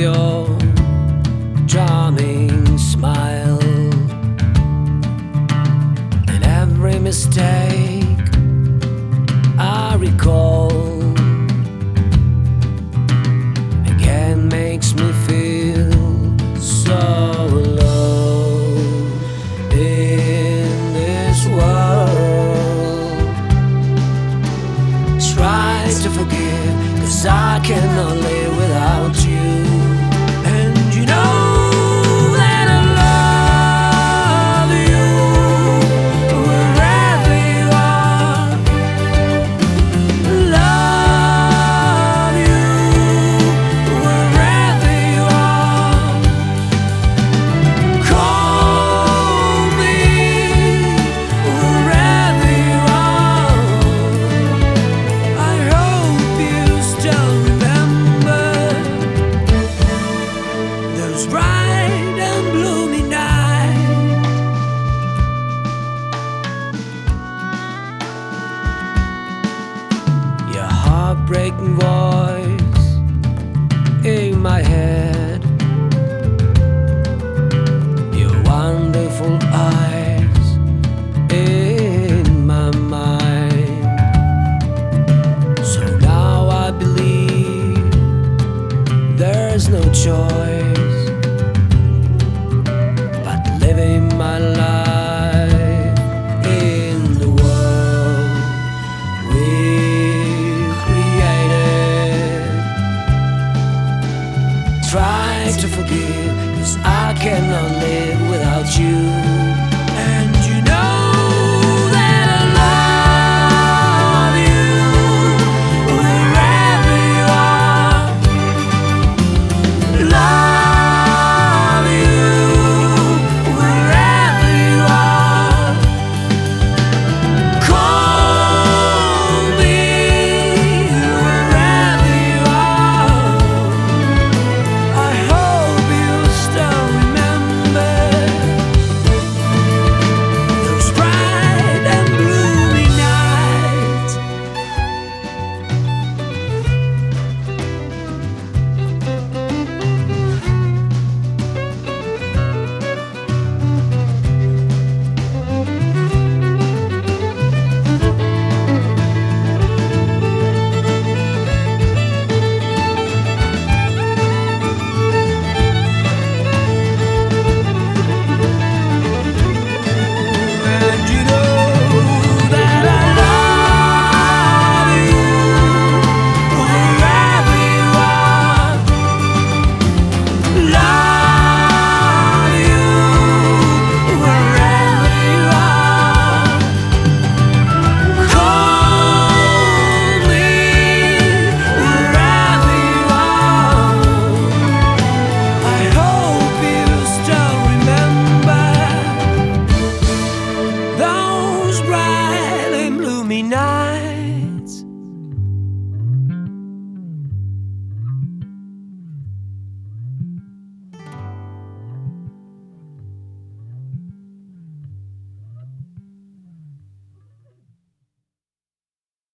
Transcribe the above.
your charming smile, and every mistake I recall again makes me feel so alone in this world. Try to forgive, 'cause I cannot live without you. And you know that I love you wherever you are. Love you wherever you are. Call me wherever you are. I hope you still remember those bright and gloomy nights. Your heartbreaking voice in my head, your wonderful eyes in my mind. So now I believe there's no choice but living my life in the world we created. Try to forgive, 'cause I cannot live without you.